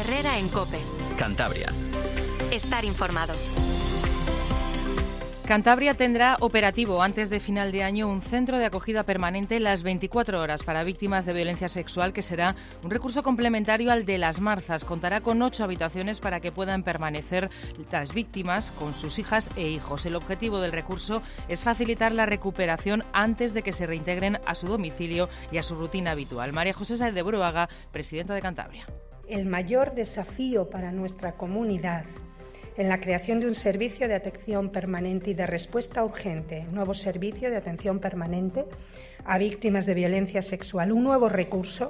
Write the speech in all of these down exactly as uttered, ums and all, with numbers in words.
Herrera en COPE. Cantabria. Estar informado. Cantabria tendrá operativo antes de final de año un centro de acogida permanente las veinticuatro horas para víctimas de violencia sexual, que será un recurso complementario al de Las Marzas. Contará con ocho habitaciones para que puedan permanecer las víctimas con sus hijas e hijos. El objetivo del recurso es facilitar la recuperación antes de que se reintegren a su domicilio y a su rutina habitual. María José Sáez de Bruaga, presidenta de Cantabria. El mayor desafío para nuestra comunidad en la creación de un servicio de atención permanente y de respuesta urgente, un nuevo servicio de atención permanente a víctimas de violencia sexual, un nuevo recurso,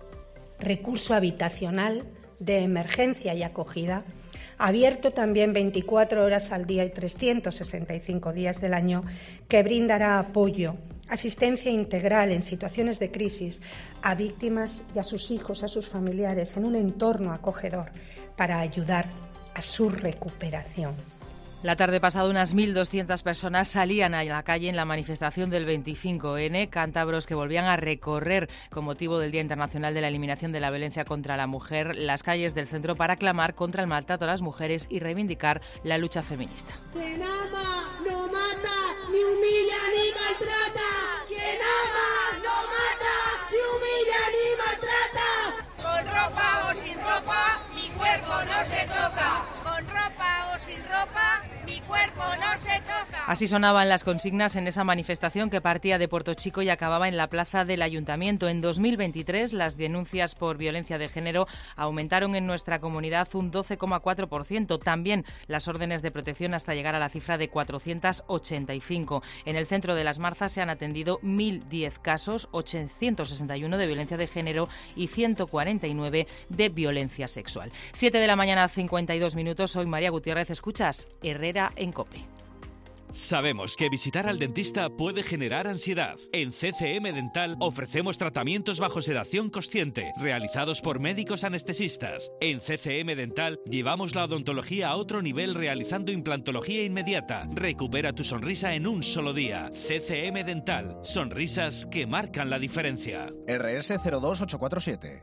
recurso habitacional de emergencia y acogida, abierto también veinticuatro horas al día y trescientos sesenta y cinco días del año, que brindará apoyo, asistencia integral en situaciones de crisis a víctimas y a sus hijos, a sus familiares, en un entorno acogedor para ayudar a su recuperación. La tarde pasada unas mil doscientas personas salían a la calle en la manifestación del veinticinco ene, cántabros que volvían a recorrer con motivo del Día Internacional de la Eliminación de la Violencia contra la Mujer las calles del centro para clamar contra el maltrato a las mujeres y reivindicar la lucha feminista. Quien ama no mata, ni humilla ni maltrata. Quien ama no mata, ni humilla ni maltrata. Con ropa o sin ropa, mi cuerpo no se toca. Con ropa o sin ropa, mi cuerpo no se toca. Así sonaban las consignas en esa manifestación que partía de Puerto Chico y acababa en la plaza del Ayuntamiento. En dos mil veintitrés, las denuncias por violencia de género aumentaron en nuestra comunidad un doce coma cuatro por ciento. También las órdenes de protección, hasta llegar a la cifra de cuatrocientos ochenta y cinco. En el centro de Las Marzas se han atendido mil diez casos, ochocientos sesenta y uno de violencia de género y ciento cuarenta y nueve de violencia sexual. siete de la mañana, cincuenta y dos minutos. Soy María Gutiérrez. Escuchas Herrera en COPE. Sabemos que visitar al dentista puede generar ansiedad. En C C M Dental ofrecemos tratamientos bajo sedación consciente, realizados por médicos anestesistas. En C C M Dental llevamos la odontología a otro nivel realizando implantología inmediata. Recupera tu sonrisa en un solo día. C C M Dental. Sonrisas que marcan la diferencia. R S cero dos ocho cuatro siete.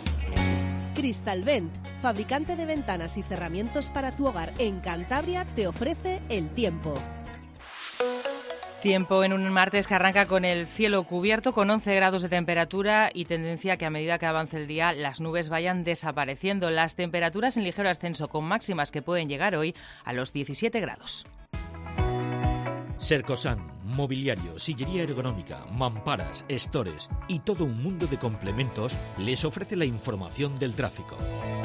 Cristalvent, fabricante de ventanas y cerramientos para tu hogar en Cantabria, te ofrece el tiempo. Tiempo en un martes que arranca con el cielo cubierto, con once grados de temperatura y tendencia que a medida que avance el día las nubes vayan desapareciendo. Las temperaturas en ligero ascenso, con máximas que pueden llegar hoy a los diecisiete grados. Sercosan, mobiliario, sillería ergonómica, mamparas, estores y todo un mundo de complementos les ofrece la información del tráfico.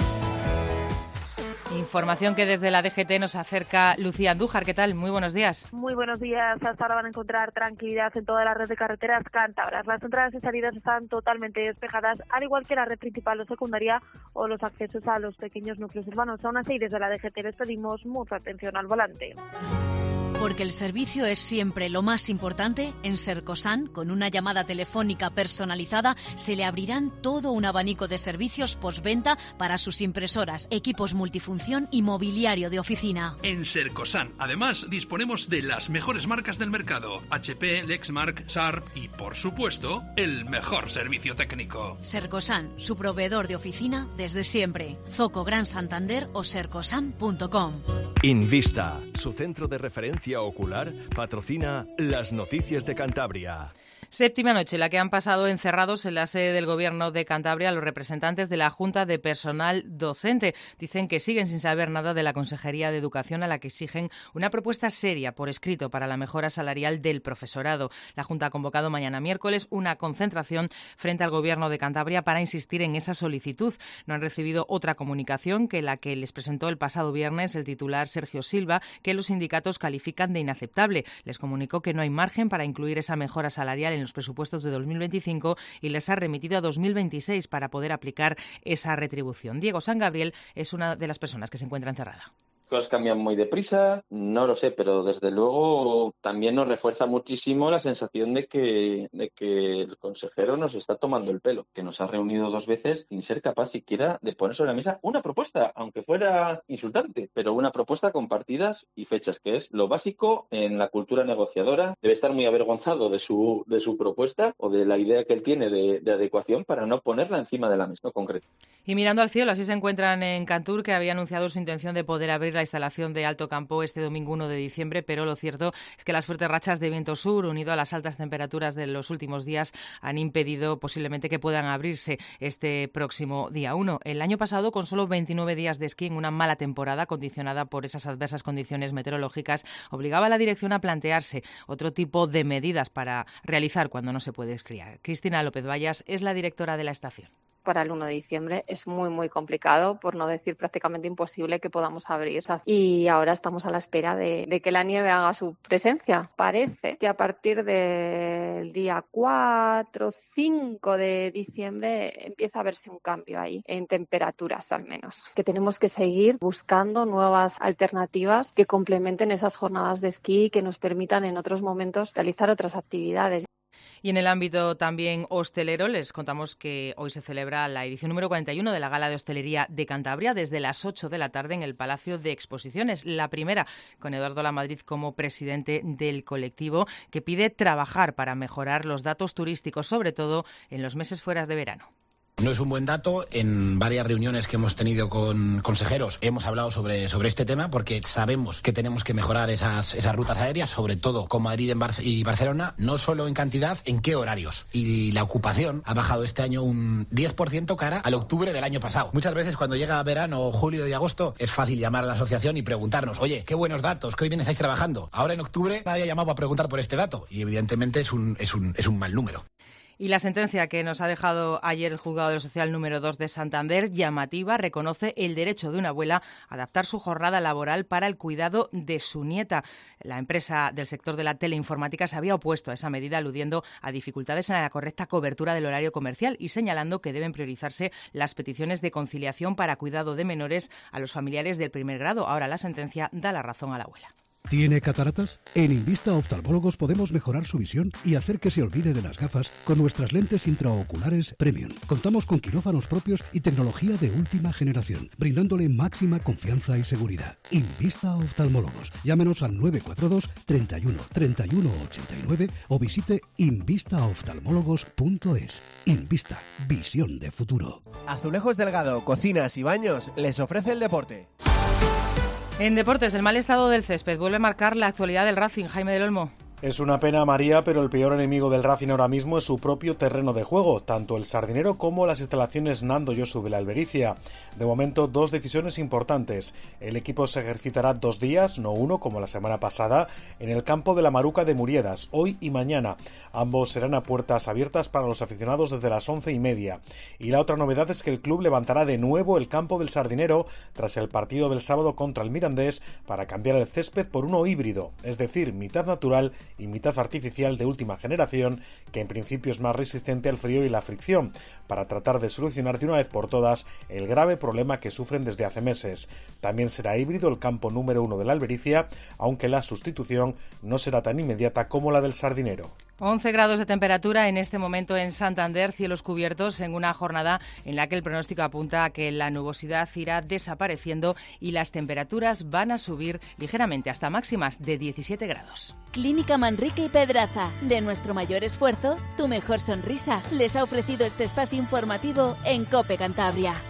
Información que desde la D G T nos acerca Lucía Andújar. ¿Qué tal? Muy buenos días. Muy buenos días. Hasta ahora van a encontrar tranquilidad en toda la red de carreteras cántabras. Las entradas y salidas están totalmente despejadas, al igual que la red principal o secundaria o los accesos a los pequeños núcleos urbanos. Aún así, desde la D G T les pedimos mucha atención al volante. Porque el servicio es siempre lo más importante, en Sercosan, con una llamada telefónica personalizada, se le abrirán todo un abanico de servicios postventa para sus impresoras, equipos multifunción y mobiliario de oficina. En Sercosan, además, disponemos de las mejores marcas del mercado: H P, Lexmark, Sharp y, por supuesto, el mejor servicio técnico. Sercosan, su proveedor de oficina desde siempre. Zoco Gran Santander o sercosan punto com. Invista, su centro de referencia ocular, patrocina las noticias de Cantabria. Séptima noche, la que han pasado encerrados en la sede del Gobierno de Cantabria los representantes de la Junta de Personal Docente. Dicen que siguen sin saber nada de la Consejería de Educación, a la que exigen una propuesta seria por escrito para la mejora salarial del profesorado. La Junta ha convocado mañana miércoles una concentración frente al Gobierno de Cantabria para insistir en esa solicitud. No han recibido otra comunicación que la que les presentó el pasado viernes el titular Sergio Silva, que los sindicatos califican de inaceptable. Les comunicó que no hay margen para incluir esa mejora salarial en en los presupuestos de dos mil veinticinco y les ha remitido a dos mil veintiséis para poder aplicar esa retribución. Diego San Gabriel es una de las personas que se encuentra encerrada. cosas cambian muy deprisa, no lo sé, pero desde luego también nos refuerza muchísimo la sensación de que, de que el consejero nos está tomando el pelo, que nos ha reunido dos veces sin ser capaz siquiera de poner sobre la mesa una propuesta, aunque fuera insultante, pero una propuesta con partidas y fechas, que es lo básico en la cultura negociadora. Debe estar muy avergonzado de su, de su propuesta o de la idea que él tiene de, de adecuación para no ponerla encima de la mesa, no concreto. Y mirando al cielo, así se encuentran en Cantur, que había anunciado su intención de poder abrir la instalación de Alto Campo este domingo uno de diciembre, pero lo cierto es que las fuertes rachas de viento sur, unido a las altas temperaturas de los últimos días, han impedido posiblemente que puedan abrirse este próximo día uno. El año pasado, con solo veintinueve días de esquí en una mala temporada, condicionada por esas adversas condiciones meteorológicas, obligaba a la dirección a plantearse otro tipo de medidas para realizar cuando no se puede esquiar. Cristina López Vallas es la directora de la estación. Para el uno de diciembre es muy, muy complicado, por no decir prácticamente imposible que podamos abrir. Y ahora estamos a la espera de, de que la nieve haga su presencia. Parece que a partir del día cuatro o cinco de diciembre empieza a verse un cambio ahí, en temperaturas al menos. Que tenemos que seguir buscando nuevas alternativas que complementen esas jornadas de esquí y que nos permitan en otros momentos realizar otras actividades. Y en el ámbito también hostelero les contamos que hoy se celebra la edición número cuarenta y uno de la Gala de Hostelería de Cantabria desde las ocho de la tarde en el Palacio de Exposiciones. La primera con Eduardo Lamadrid como presidente del colectivo, que pide trabajar para mejorar los datos turísticos, sobre todo en los meses fuera de verano. No es un buen dato. En varias reuniones que hemos tenido con consejeros hemos hablado sobre, sobre este tema, porque sabemos que tenemos que mejorar esas, esas rutas aéreas, sobre todo con Madrid y Barcelona, no solo en cantidad, en qué horarios. Y la ocupación ha bajado este año un diez por ciento cara al octubre del año pasado. Muchas veces cuando llega verano, julio y agosto, es fácil llamar a la asociación y preguntarnos, oye, qué buenos datos, qué bien estáis trabajando. Ahora en octubre nadie ha llamado a preguntar por este dato y evidentemente es un, es un, es un mal número. Y la sentencia que nos ha dejado ayer el Juzgado de lo Social número dos de Santander, llamativa, reconoce el derecho de una abuela a adaptar su jornada laboral para el cuidado de su nieta. La empresa del sector de la teleinformática se había opuesto a esa medida, aludiendo a dificultades en la correcta cobertura del horario comercial y señalando que deben priorizarse las peticiones de conciliación para cuidado de menores a los familiares del primer grado. Ahora la sentencia da la razón a la abuela. ¿Tiene cataratas? En Invista Oftalmólogos podemos mejorar su visión y hacer que se olvide de las gafas con nuestras lentes intraoculares Premium. Contamos con quirófanos propios y tecnología de última generación, brindándole máxima confianza y seguridad. Invista Oftalmólogos. Llámenos al nueve cuatro dos, treinta y uno, treinta y uno ochenta y nueve o visite invista oftalmólogos punto es. Invista. Visión de futuro. Azulejos Delgado, Cocinas y Baños les ofrece el deporte. En deportes, el mal estado del césped vuelve a marcar la actualidad del Racing. Jaime del Olmo. Es una pena, María, pero el peor enemigo del Racing ahora mismo es su propio terreno de juego, tanto el Sardinero como las instalaciones Nando Josu de la Albericia. De momento, dos decisiones importantes. El equipo se ejercitará dos días, no uno, como la semana pasada, en el campo de la Maruca de Muriedas, hoy y mañana. Ambos serán a puertas abiertas para los aficionados desde las once y media. Y la otra novedad es que el club levantará de nuevo el campo del Sardinero tras el partido del sábado contra el Mirandés para cambiar el césped por uno híbrido, es decir, mitad natural y mitad artificial de última generación, que en principio es más resistente al frío y la fricción, para tratar de solucionar de una vez por todas el grave problema que sufren desde hace meses. También será híbrido el campo número uno de la Albericia, aunque la sustitución no será tan inmediata como la del Sardinero. once grados de temperatura en este momento en Santander, cielos cubiertos en una jornada en la que el pronóstico apunta a que la nubosidad irá desapareciendo y las temperaturas van a subir ligeramente hasta máximas de diecisiete grados. Clínica Manrique y Pedraza, de nuestro mayor esfuerzo, tu mejor sonrisa, les ha ofrecido este espacio informativo en COPE Cantabria.